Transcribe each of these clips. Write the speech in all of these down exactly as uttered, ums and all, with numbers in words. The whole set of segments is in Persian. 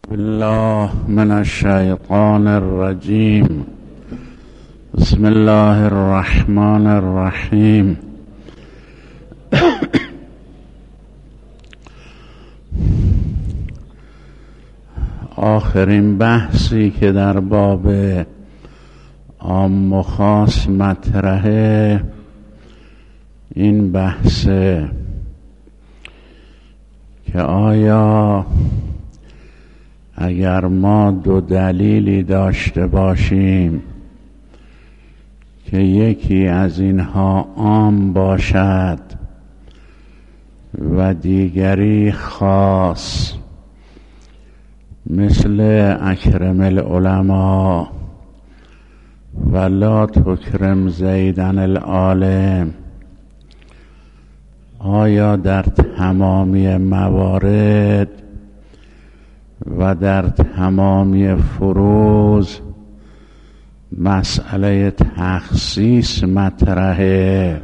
بالله من الشیطان الرجیم. بسم الله الرحمن الرحیم. آخرین بحثی که در باب عام و خاص مطرحه این بحثه که آیا اگر ما دو دلیلی داشته باشیم که یکی از اینها عام باشد و دیگری خاص، مثل اکرم العلماء و لا تکرم زیدن العالم، آیا در تمامی موارد و در تمامی فروض مسئله تخصیص مطرحه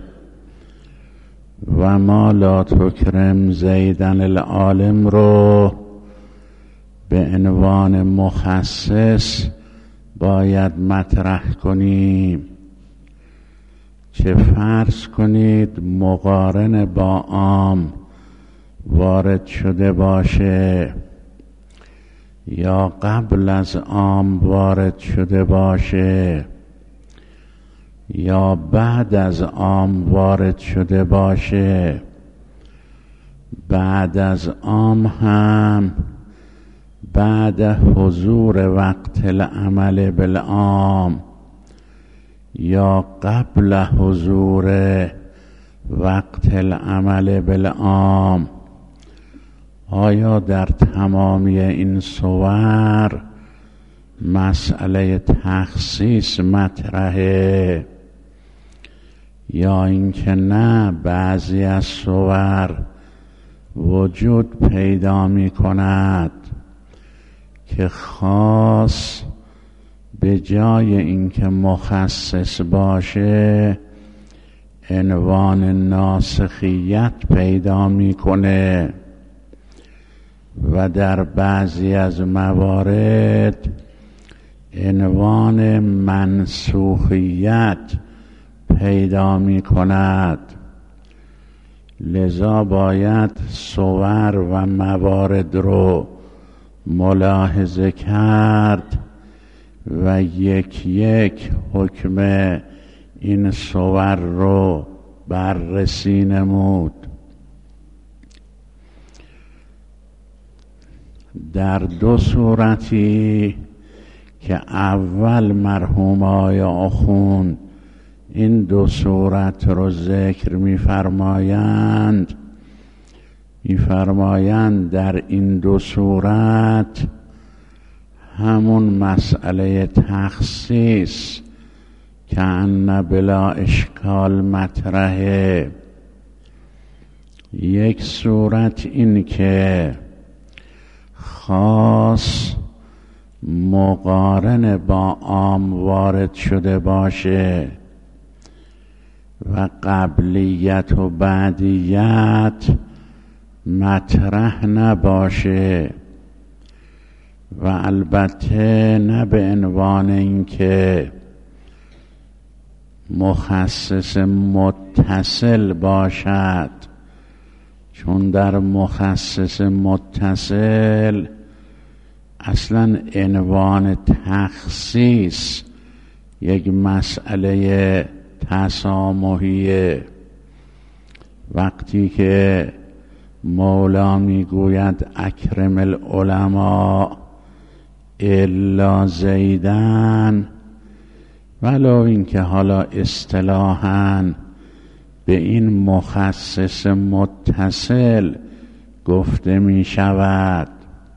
و ما لا تکرم زیدن العالم رو به عنوان مخصص باید مطرح کنیم که فرض کنید مقارن با عام وارد شده باشه یا قبل از عام وارد شده باشه یا بعد از عام وارد شده باشه. بعد از عام هم بعد حضور وقت العمل بالعام یا قبل حضور وقت العمل بالعام، آیا در تمامی این صور مسئله تخصیص مطرحه یا اینکه نه بعضی از صور وجود پیدا می کند که خاص به جای اینکه مخصص باشه عنوان ناسخیت پیدا میکنه و در بعضی از موارد عنوان منسوخیت پیدا میکند. لذا باید صور و موارد رو ملاحظه کرد و یک یک حکم این صور رو بررسی نمود. در دو صورتی که اول مرحوم آقای آخوند این دو صورت رو ذکر می‌فرمایند می‌فرمایند در این دو صورت همون مسئله تخصیص که ان بلا اشکال مطرحه. یک صورت این که خاص مقارن با عام وارد شده باشه و قبلیت و بعدیت مطرح نباشه و البته نه به عنوان اینکه مخصص متصل باشد، چون در مخصص متصل اصلا عنوان تخصیص یک مسئله تسامحیه. وقتی که مولا میگوید اکرم العلماء الا زیدن، ولو اینکه حالا اصطلاحاً به این مخصص متصل گفته می شود،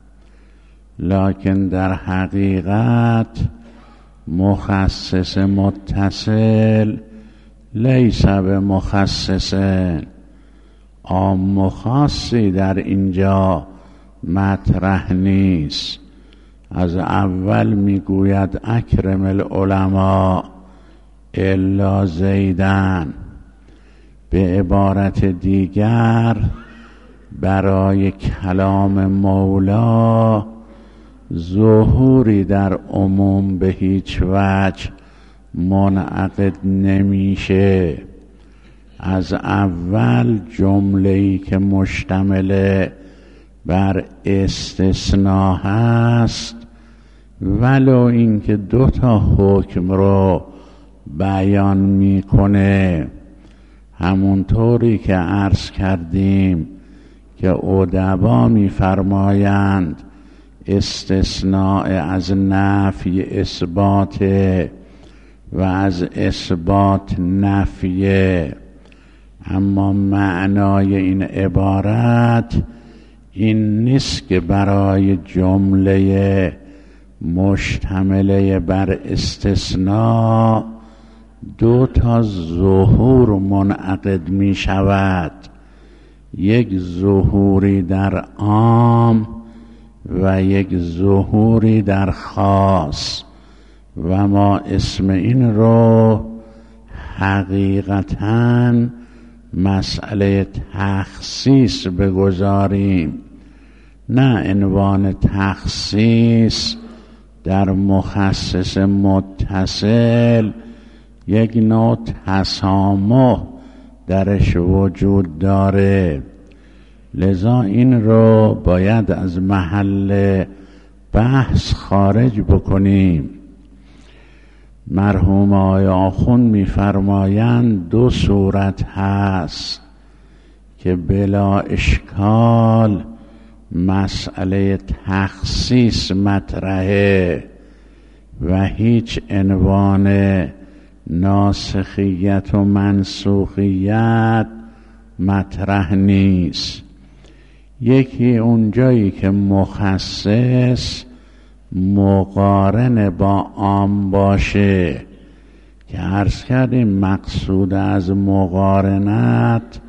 لکن در حقیقت مخصص متصل لیس به مخصص عام و خاصی در اینجا مطرح نیست. از اول میگوید اکرم العلماء الا زیدن، به عبارت دیگر برای کلام مولا ظهوری در عموم به هیچ وجه منعقد نمیشه. از اول جمله‌ای که مشتمل بر استثناء هست، ولو اینکه دو تا حکم رو بیان میکنه، همونطوری که عرض کردیم که ادبا میفرمایند استثناء از نفی اثبات و از اثبات نفیه، اما معنای این عبارت این نیست که برای جمله مشتمله بر استثناء دو تا ظهور منعقد می شود، یک ظهوری در عام و یک ظهوری در خاص، و ما اسم این رو حقیقتاً مسئله تخصیص بگذاریم، نه عنوان تخصیص در مخصص متصل یک نوع تسامح درش وجود داره. لذا این رو باید از محل بحث خارج بکنیم. مرحوم آقای آخوند می‌فرمایند دو صورت هست که بلا اشکال مسئله تخصیص مطرحه و هیچ عنوان ناسخیت و منسوخیت مطرح نیست. یکی اونجایی که مخصص مقارن با عام باشه که عرض کردیم مقصود از مقارنت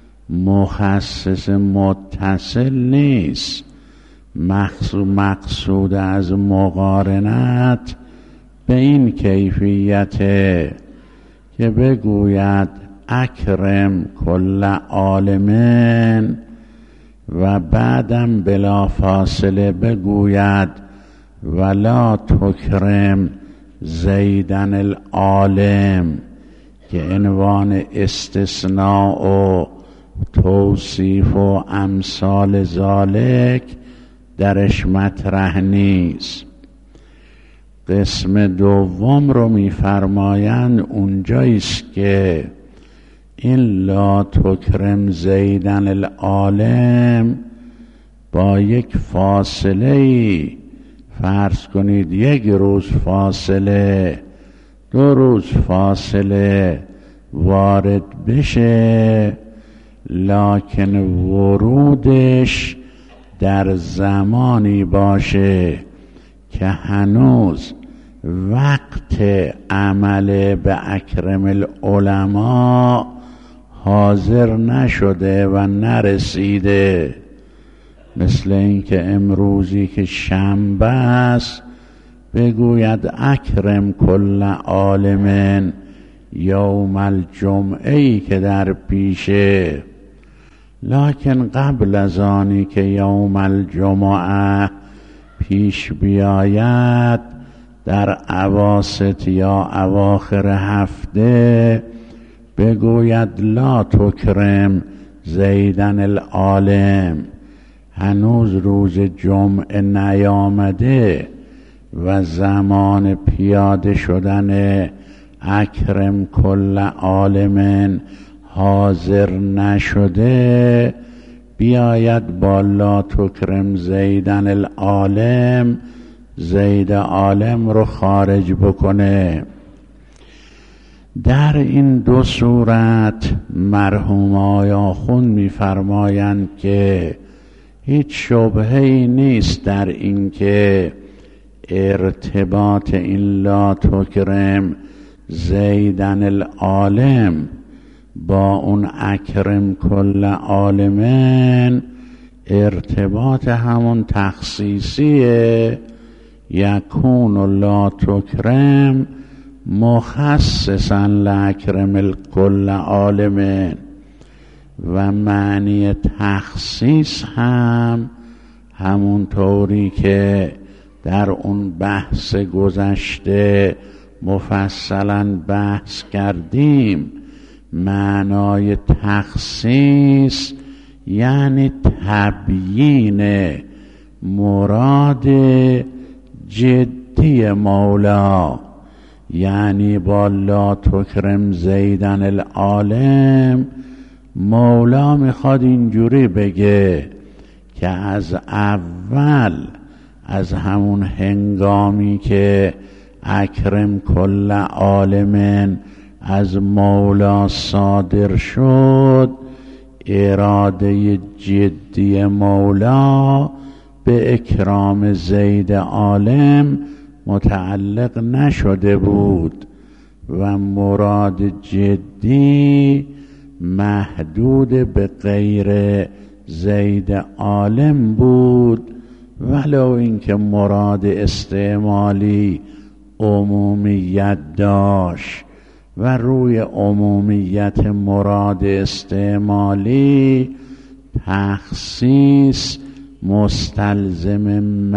مخصص متصل نیست. مقصود, مقصود از مقارنت به این کیفیته که بگوید اکرم کل عالمین و بعدم بلا فاصله بگوید ولا تکرم زیدن العالم، که عنوان استثناء و توصیف و امثال ذالک درش مطرح نیست. قسم دوم رو می‌فرمایند اونجاییست که این لا تکرم زیدن العالم با یک فاصله، فرض کنید یک روز فاصله، دو روز فاصله وارد بشه، لکن ورودش در زمانی باشه که هنوز وقت عمل به اکرم العلماء حاضر نشده و نرسیده. مثل اینکه امروزی که شنبه است بگوید اکرم کل عالمین یوم الجمعه ای که در پیشه، لکن قبل از آنی که یوم الجمعه پیش بیاید در اواسط یا اواخر هفته بگوید لا تکرم زیدن العالم، هنوز روز جمعه نیامده و زمان پیاده شدن اکرم کل عالمین حاضر نشده، بیاید با لا تکرم زیدن العالم زید عالم رو خارج بکنه. در این دو صورت مرحوم آقای آخوند می‌فرمایند که هیچ شبهه‌ای نیست در این که ارتباط این لا تکرم زیدن العالم با اون اکرم کل عالمین ارتباط همون تخصیصیه. یکون لا تکرم مخصصا لاکرم الکل عالمین، و معنی تخصیص هم همون طوری که در اون بحث گذشته مفصلا بحث کردیم، معنای تخصیص یعنی تبیین مراد جدی مولا، یعنی با لا تکرم زیدن العالم مولا میخواد اینجوری بگه که از اول، از همون هنگامی که اکرم کل عالم از مولا صادر شد، اراده جدی مولا به اکرام زید عالم متعلق نشده بود و مراد جدی محدود به غیر زید عالم بود، ولو اینکه مراد استعمالی عمومیت داشت و روی عمومیت مراد استعمالی تخصیص مستلزم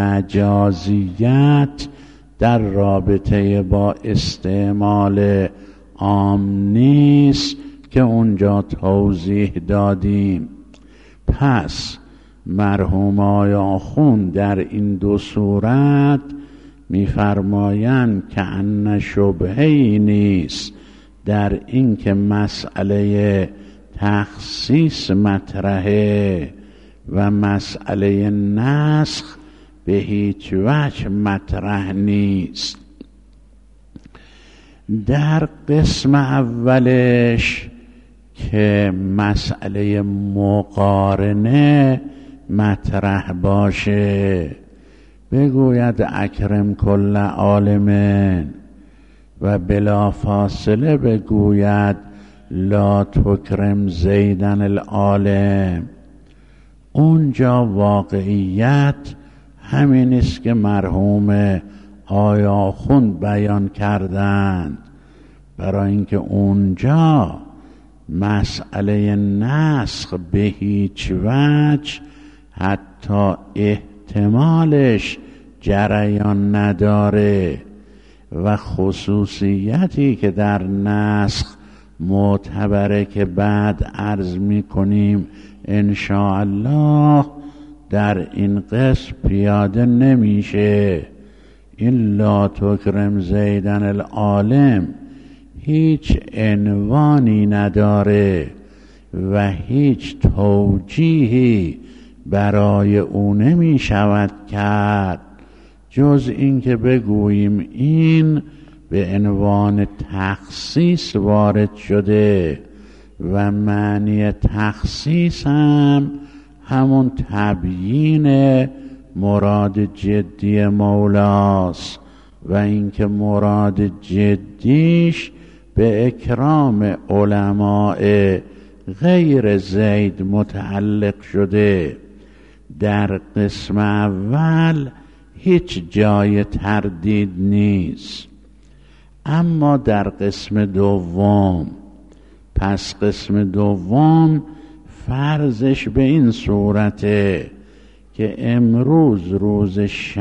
مجازیت در رابطه با استعمال عام نیست که اونجا توضیح دادیم. پس مرحوم آقای آخوند در این دو صورت می‌فرمایند که ان شبهه‌ای نیست در این که مسئله تخصیص مطرحه و مسئله نسخ به هیچ وجه مطرح نیست. در قسم اولش که مسئله مقارنه مطرح باشه، بگوید اکرم کل عالم و بلا فاصله بگوید لا تکرم زیدن العالم، اونجا واقعیت همین است که مرحوم آقای آخوند بیان کردند، برای اینکه اونجا مسئله نسخ به هیچ وجه حتی احتمالش جریان نداره و خصوصیتی که در نسخ معتبره که بعد عرض می کنیم انشاءالله در این قسم پیاده نمیشه. این لا تکرم زیدن العالم هیچ عنوانی نداره و هیچ توجیهی برای او نمی شود کرد جز این که بگوییم این به عنوان تخصیص وارد شده و معنی تخصیص هم همون تبیین مراد جدی مولاست و اینکه مراد جدیش به اکرام علماء غیر زید متعلق شده. در قسم اول هیچ جای تردید نیست، اما در قسم دوم، پس قسم دوم فرضش به این صورته که امروز روز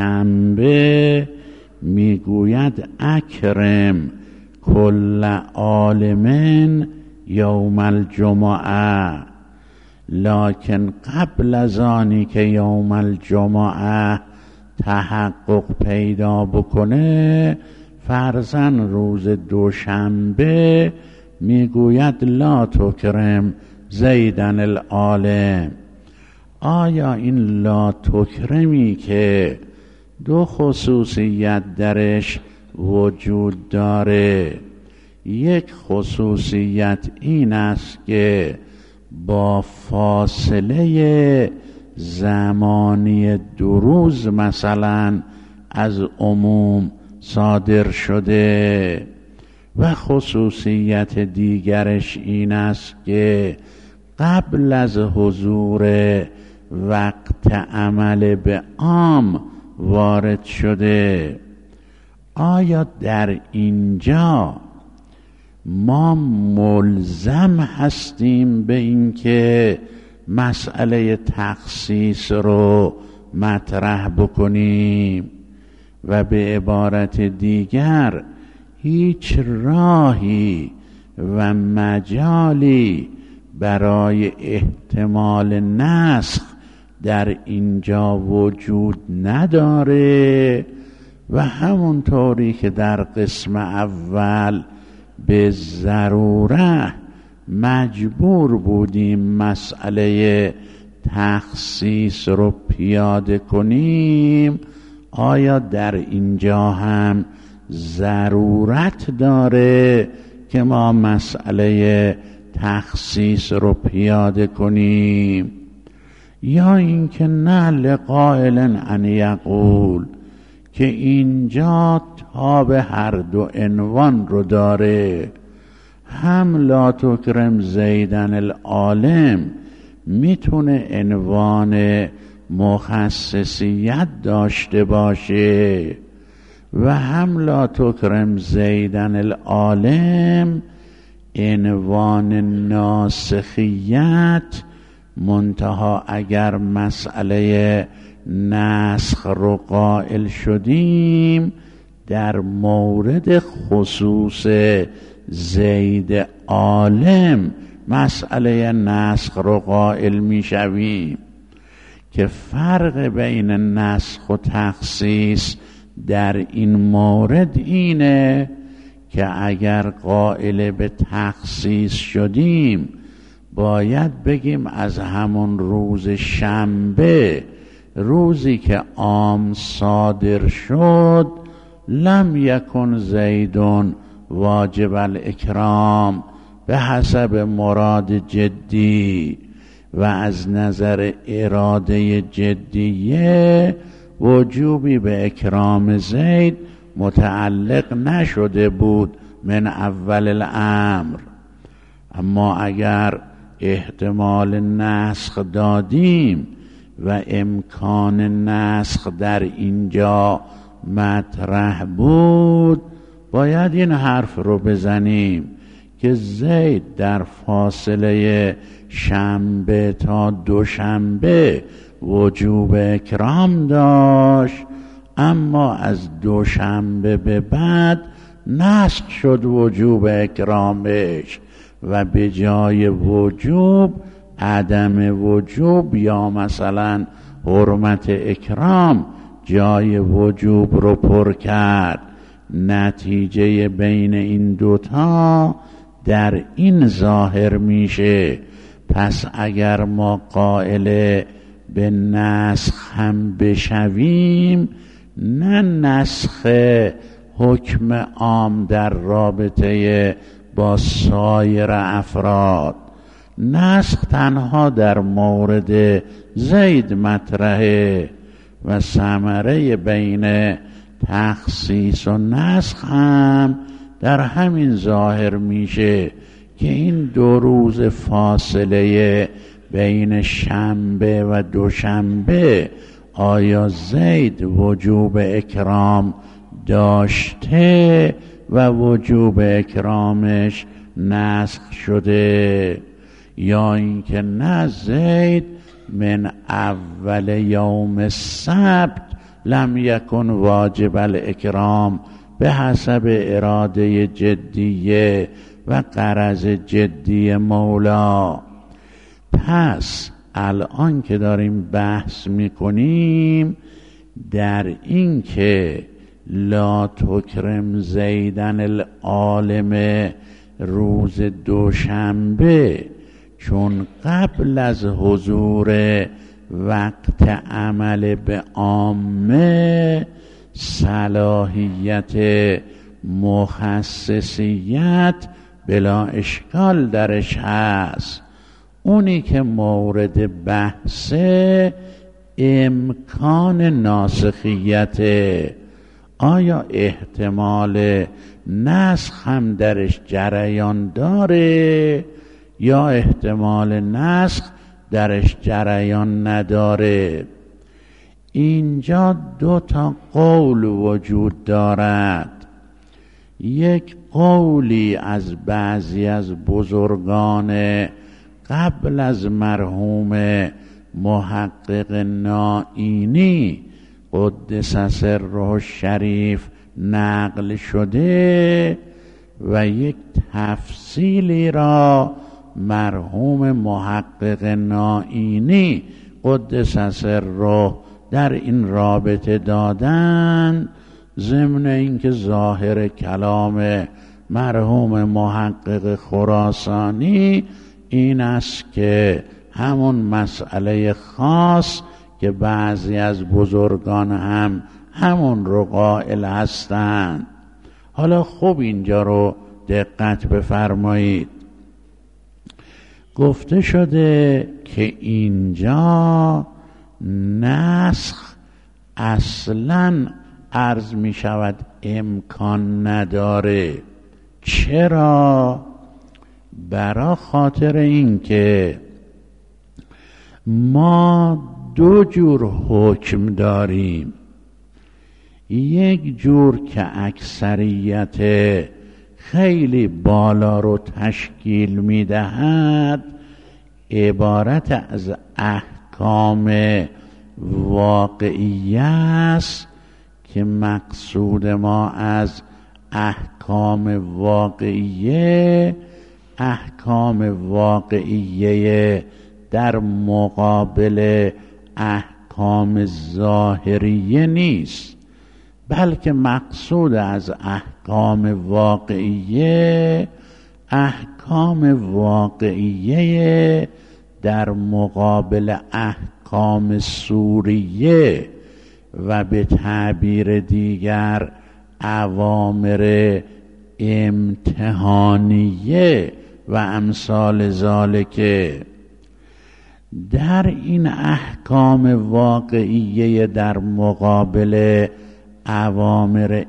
شنبه میگوید اکرم کل عالم یوم الجمعه، لکن قبل از آنی که یوم الجمعه تحقق پیدا بکنه فرضاً روز دوشنبه میگوید لا تکرم زیدن العالم. آیا این لا تکرمی که دو خصوصیت درش وجود داره، یک خصوصیت این است که با فاصله زمانی دو روز مثلا از عموم صادر شده و خصوصیت دیگرش این است که قبل از حضور وقت عمل به عام وارد شده. آیا در اینجا ما ملزم هستیم به اینکه مسئله تخصیص رو مطرح بکنیم و به عبارت دیگر هیچ راهی و مجالی برای احتمال نسخ در اینجا وجود نداره و همونطوری که در قسم اول به ضروره مجبور بودیم مسئله تخصیص رو پیاده کنیم، آیا در اینجا هم ضرورت داره که ما مسئله تخصیص رو پیاده کنیم؟ یا اینکه نه لقائل ان یقول که اینجا تاب هر دو عنوان رو داره، هم لا تکرم زیدن العالم میتونه عنوان مخصصیت داشته باشه و هم لا تکرم زیدن العالم عنوان ناسخیت، منتها اگر مسئله نسخ رو قائل شدیم در مورد خصوص زید عالم مسئله نسخ رو قائل می شویم که فرق بین نسخ و تخصیص در این مورد اینه که اگر قائل به تخصیص شدیم باید بگیم از همون روز شنبه، روزی که عام صادر شد، لم یکن زیدون واجب الاکرام به حسب مراد جدی و از نظر اراده جدیه وجوبی به اکرام زید متعلق نشده بود من اول الامر. اما اگر احتمال نسخ دادیم و امکان نسخ در اینجا مطرح بود، باید این حرف رو بزنیم که زید در فاصله شنبه تا دوشنبه وجوب اکرام داشت، اما از دوشنبه به بعد نسخ شد وجوب اکرامش و به جای وجوب عدم وجوب یا مثلا حرمت اکرام جای وجوب رو پر کرد. نتیجه بین این دوتا در این ظاهر میشه. پس اگر ما قائل به نسخ هم بشویم، نه نسخ حکم عام در رابطه با سایر افراد، نسخ تنها در مورد زید مطرحه و ثمره بین تخصیص و نسخ هم در همین ظاهر میشه که این دو روز فاصله بین شنبه و دوشنبه آیا زید وجوب اکرام داشته و وجوب اکرامش نسخ شده، یا اینکه نه زید من اول یوم السبت لم یکن واجب الاکرام به حسب اراده جدیه و غرض جدی مولا. پس الان که داریم بحث میکنیم در این که لا تکرم زیدن العالم روز دوشنبه، چون قبل از حضور وقت عمل به عامه صلاحیت مخصصیت بلا اشکال درش هست، اونی که مورد بحثه امکان ناسخیت. آیا احتمال نسخ هم درش جریان داره یا احتمال نسخ درش جریان نداره؟ اینجا دو تا قول وجود دارد. یک قولی از بعضی از بزرگان قبل از مرحوم محقق نائینی، قدس سره شریف نقل شده و یک تفصیلی را مرحوم محقق نائینی قدس سره در این رابطه دادن، ضمن اینکه ظاهر کلام مرحوم محقق خراسانی این است که همون مسئله خاص که بعضی از بزرگان هم همون رو قائل هستند. حالا خوب اینجا رو دقت بفرمایید. گفته شده که اینجا نسخ اصلاً عرض می شود امکان نداره. چرا؟ برا خاطر این که ما دو جور حکم داریم. یک جور که اکثریت خیلی بالا رو تشکیل می دهد، عبارت از احکام واقعی است که مقصود ما از احکام واقعیه احکام واقعیه در مقابل احکام ظاهریه نیست، بلکه مقصود از احکام واقعیه احکام واقعیه در مقابل احکام صوریه و به تعبیر دیگر اوامر امتحانیه و امثال ذالکه. در این احکام واقعیه در مقابل اوامر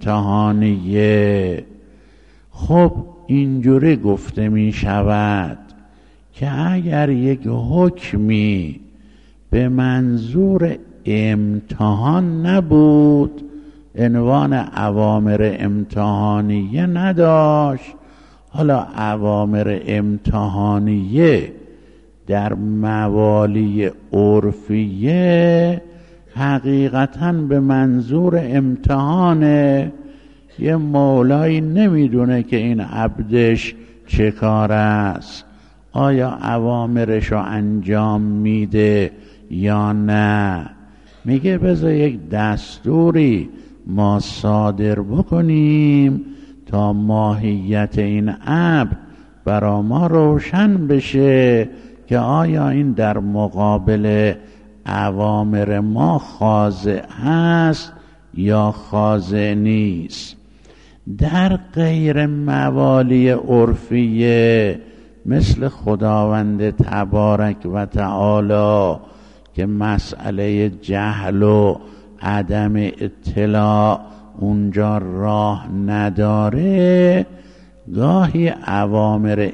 امتحانیه، خب اینجوری گفته می شود که اگر یک حکمی به منظور امتحان نبود، عنوان اوامر امتحانیه نداشت، حالا اوامر امتحانیه در موالی عرفیه حقیقتاً به منظور امتحانه. یه مولایی نمیدونه که این عبدش چه کار است، آیا اوامرشو انجام میده یا نه. میگه بذار یک دستوری ما صادر بکنیم تا ماهیت این عبد برا ما روشن بشه که آیا این در مقابل اوامر ما خاضع هست یا خاضع نیست. در غیر موالی عرفیه مثل خداوند تبارک و تعالی که مسئله جهل و عدم اطلاع اونجا راه نداره، گاهی اوامر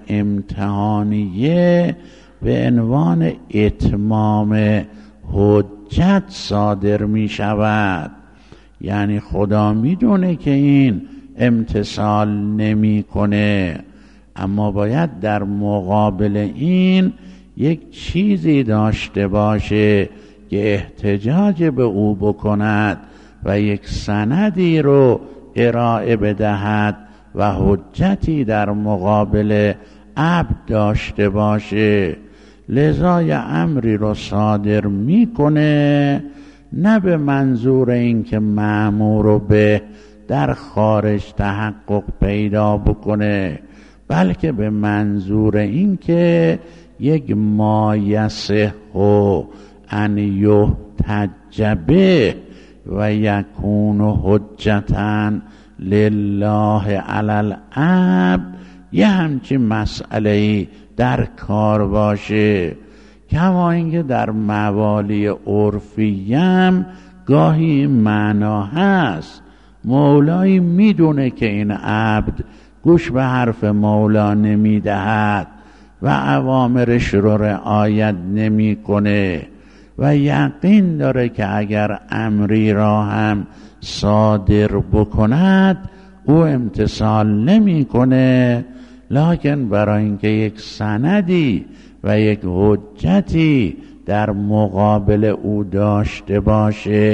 امتحانیه به عنوان اتمام حجت صادر می شود. یعنی خدا می دونه که این امتثال نمی کنه، اما باید در مقابل این یک چیزی داشته باشه که احتجاج به او بکند و یک سندی رو ارائه بدهد و حجتی در مقابل عبد داشته باشه. لذا یه امری رو صادر میکنه، نه به منظور این که مأمور به در خارج تحقق پیدا بکنه، بلکه به منظور این که یک ما یصح ان یحتج به و یکون حجتا لله علی العبد، یه همچین مسئله‌ای در کار باشه. کما اینکه در موالی عرفیم گاهی این معنا هست، مولایی میدونه که این عبد گوش به حرف مولا نمیدهد و اوامرش رو رعایت نمی کنه و یقین داره که اگر امری را هم صادر بکند او امتثال نمی کنه، لکن برای اینکه یک سندی و یک حجتی در مقابل او داشته باشه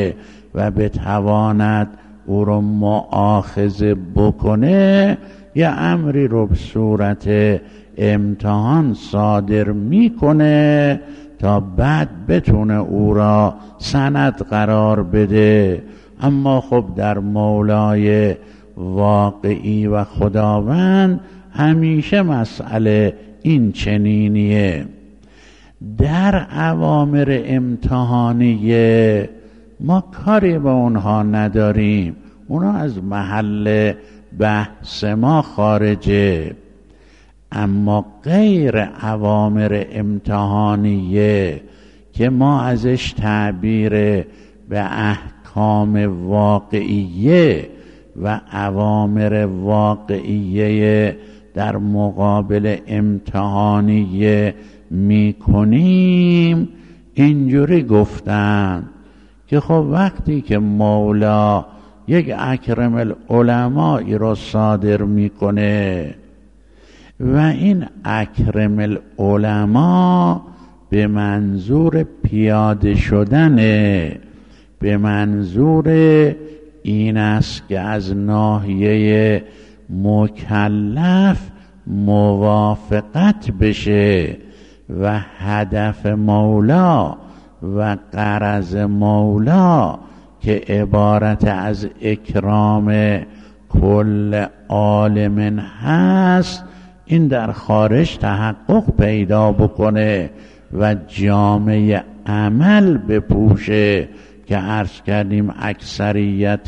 و بتواند او رو مؤاخذه بکنه یه امری رو به صورت امتحان صادر میکنه تا بعد بتونه او را سند قرار بده. اما خب در مولای واقعی و خداوند همیشه مسئله این چنینیه. در اوامر امتحانیه ما کاری به اونها نداریم، اونا از محل بحث ما خارجه. اما غیر اوامر امتحانیه که ما ازش تعبیر به احکام واقعیه و اوامر واقعیه در مقابل امتحانیه می کنیم، اینجوری گفتن که خب وقتی که مولا یک اکرم العلمایی را صادر میکنه و این اکرم العلما به منظور پیاده شدنه، به منظور این است که از ناحیه مکلف موافقت بشه و هدف مولا و غرض مولا که عبارت از اکرام کل عالم هست این در خارج تحقق پیدا بکنه و جامعه عمل بپوشه که عرض کردیم اکثریت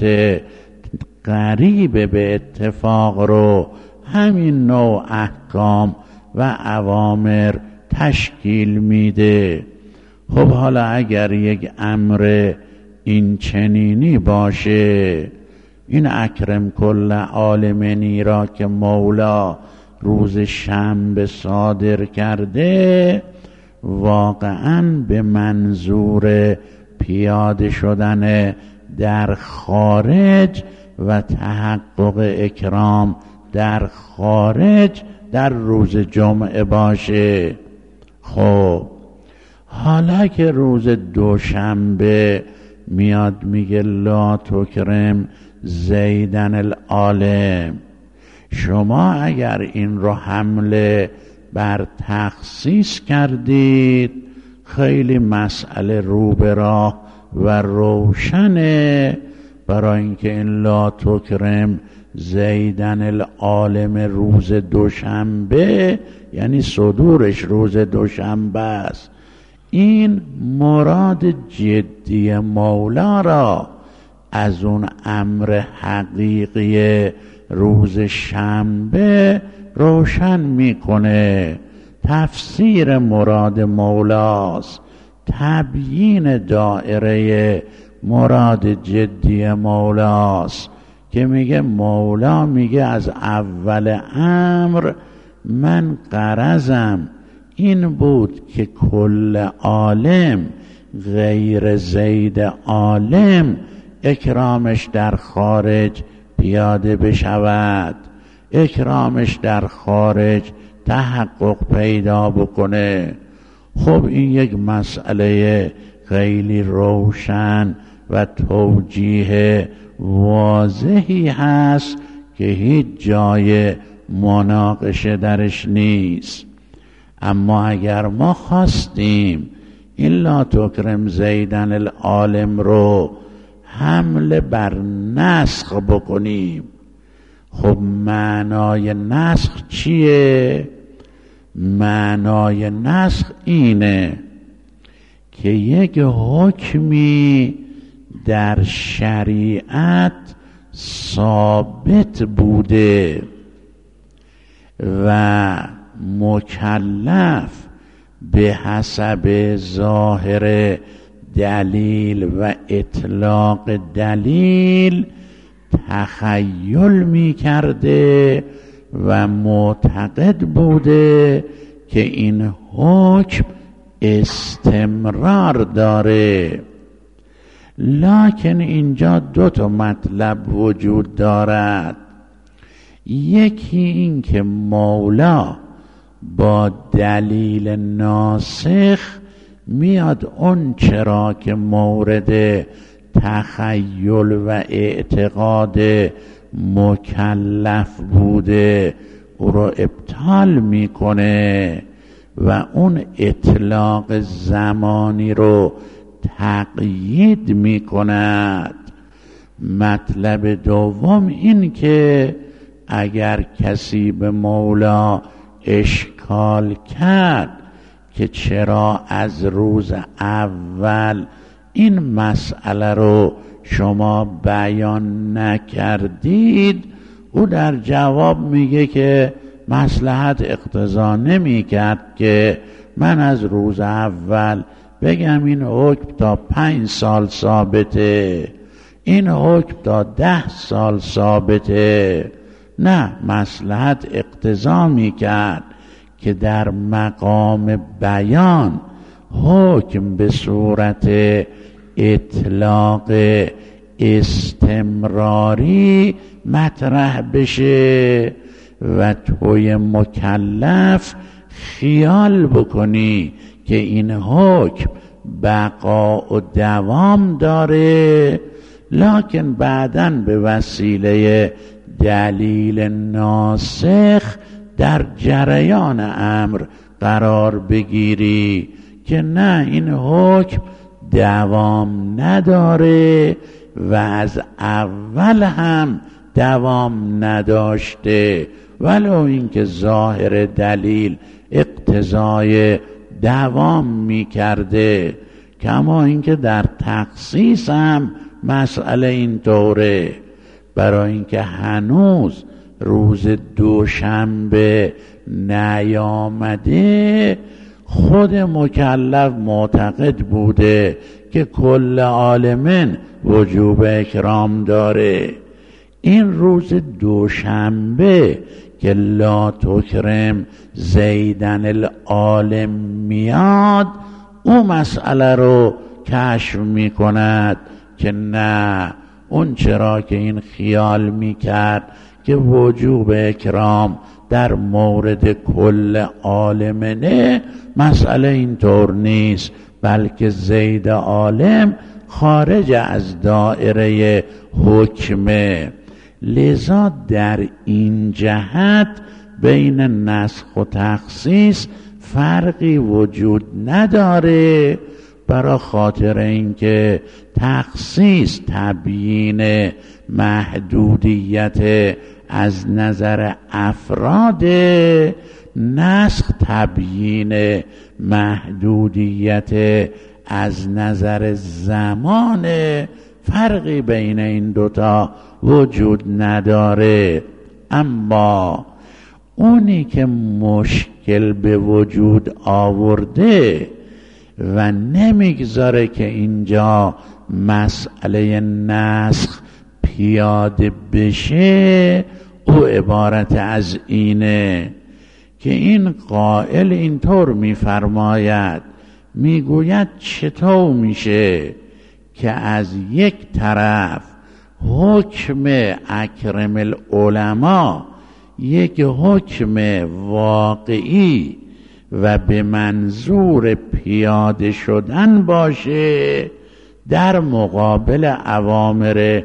قریب به اتفاق رو همین نوع احکام و اوامر تشکیل میده. خب حالا اگر یک امر این چنینی باشه، این اکرم کل عالمینی را که مولا روز شنبه صادر کرده واقعا به منظور پیاده شدن در خارج و تحقق اکرام در خارج در روز جمعه باشه. خب حالا که روز دوشنبه میاد میگه لا تکرم زیدن العالم، شما اگر این رو حمله بر تخصیص کردید خیلی مسئله رو به راه و روشنه، برای اینکه این لا تکرم زیدن العالم روز دوشنبه یعنی صدورش روز دوشنبه است. این مراد جدی مولا را از اون امر حقیقی روز شنبه روشن میکنه. تفسیر مراد مولاست، تبیین دائره مراد جدی مولاست که میگه مولا میگه از اول امر من غرضم این بود که کل عالم غیر زید عالم اکرامش در خارج پیاده بشود، اکرامش در خارج تحقق پیدا بکنه. خب این یک مسئله خیلی روشن و توجیه واضحی هست که هیچ جای مناقشه درش نیست. اما اگر ما خواستیم این لا تکرم زیدن العالم رو حمله بر نسخ بکنیم، خب معنای نسخ چیه؟ معنای نسخ اینه که یک حکمی در شریعت ثابت بوده و مکلف به حسب ظاهر دلیل و اطلاق دلیل تخیل می کرده و معتقد بوده که این حکم استمرار داره. لکن اینجا دو تا مطلب وجود دارد. یکی این که مولا با دلیل ناسخ میاد اون چرا که مورد تخیل و اعتقاد مکلف بوده او رو ابطال میکنه و اون اطلاق زمانی رو تقیید میکند. مطلب دوم این که اگر کسی به مولا اشکال کرد که چرا از روز اول این مسئله رو شما بیان نکردید، او در جواب میگه که مصلحت اقتضا نمی کرد که من از روز اول بگم این حکم تا پنج سال ثابته، این حکم تا ده سال ثابته. نه، مصلحت اقتضا می کرد که در مقام بیان حکم به صورت اطلاق استمراری مطرح بشه و توی مکلف خیال بکنی که این حکم بقا و دوام داره، لکن بعداً به وسیله دلیل ناسخ در جریان امر قرار بگیری که نه، این حکم دوام نداره و از اول هم دوام نداشته، ولو اینکه ظاهر دلیل اقتضای دوام می کرده. کما اینکه در تخصیص هم مسئله اینطوره، برای اینکه هنوز روز دوشنبه نیامده خود مکلف معتقد بوده که کل عالمین وجوب اکرام داره. این روز دوشنبه که لا تکرم زیدن العالم میاد، او مسئله رو کشف میکند که نه، اون چرا که این خیال میکرد که وجوب اکرام در مورد کل عالمه، مسئله اینطور نیست، بلکه زید عالم خارج از دائره حکمه. لذا در این جهت بین نسخ و تخصیص فرقی وجود نداره، برای خاطر اینکه تخصیص تبیین محدودیت از نظر افراد، نسخ تبیین محدودیت از نظر زمان. فرقی بین این دوتا وجود نداره. اما اونی که مشکل به وجود آورده و نمیگذاره که اینجا مسئله نسخ پیاده بشه، او عبارت از اینه که این قائل اینطور میفرماید، میگوید چطور میشه که از یک طرف حکم اکرم العلماء یک حکم واقعی و به منظور پیاده شدن باشه در مقابل اوامر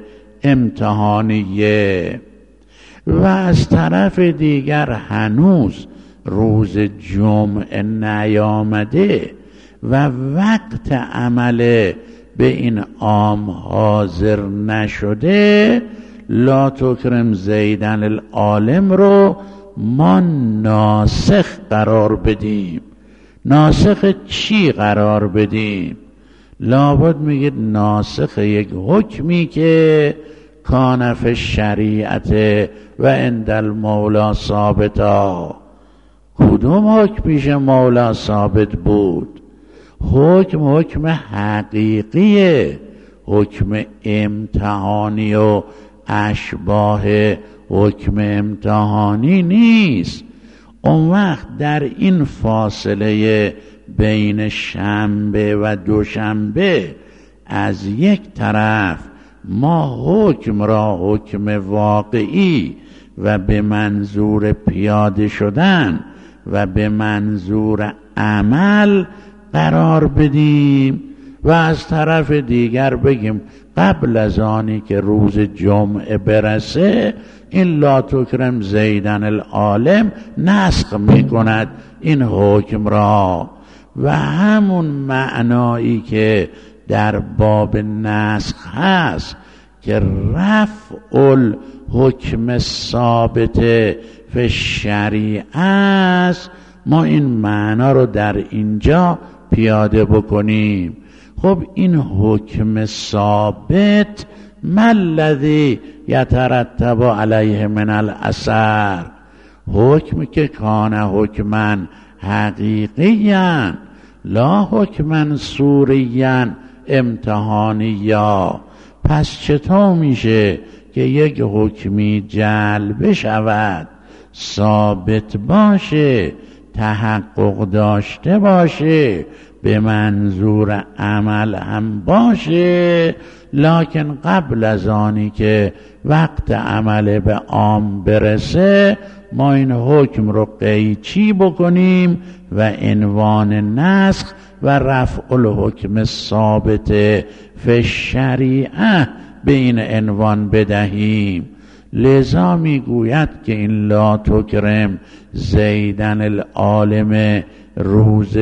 امتحانیه، و از طرف دیگر هنوز روز جمعه نیامده و وقت عمل به این عام حاضر نشده، لا تکرم زیدن العالم رو ما ناسخ قرار بدیم. ناسخ چی قرار بدیم؟ لابد میگید ناسخ یک حکمی که کان فی شریعت و عند المولا ثابتا. کدوم حکم پیش مولا ثابت بود؟ حکم حکم حقیقیه، حکم امتحانی و اشباه حکم امتحانی نیست. اون وقت در این فاصله بین شنبه و دوشنبه از یک طرف ما حکم را حکم واقعی و به منظور پیاده شدن و به منظور عمل قرار بدیم، و از طرف دیگر بگیم قبل از آنی که روز جمعه برسه این لا تکرم زیدن العالم نسخ میکند این حکم را. و همون معنایی که در باب نسخ هست که رفع الحکم ثابت فی شریعه است، ما این معنا رو در اینجا پیاده بکنیم. خب این حکم ثابت ما الذی یترتب علیه من الاثر، حکم که کان حکما حقیقیا لا حکما صوریا امتحانیا. پس چطور میشه که یک حکمی جلب شود، ثابت باشه، تحقق داشته باشه، به منظور عمل هم باشه، لکن قبل از آنی که وقت عمل به عام برسه ما این حکم رو قیچی بکنیم و عنوان نسخ و رفع الحکم ثابت فی شریعه به این عنوان بدهیم. لذا میگوید که این لا تکرم زیدن العالم روز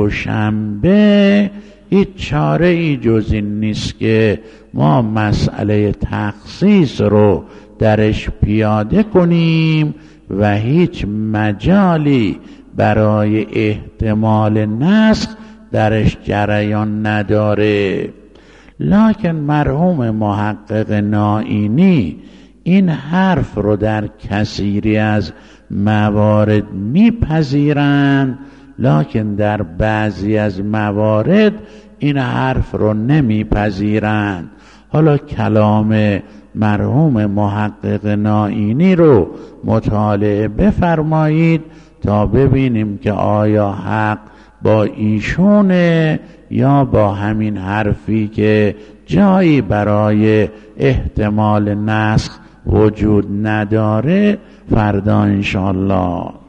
دوشنبه هیچ چاره ای جز این نیست که ما مسئله تخصیص رو درش پیاده کنیم و هیچ مجالی برای احتمال نسخ درش جریان نداره. لکن مرحوم محقق نائینی این حرف رو در کثیری از موارد میپذیرند، لکن در بعضی از موارد این حرف رو نمیپذیرند. حالا کلام مرحوم محقق نائینی رو مطالعه بفرمایید تا ببینیم که آیا حق با ایشونه یا با همین حرفی که جایی برای احتمال نسخ وجود نداره. فردا انشاءالله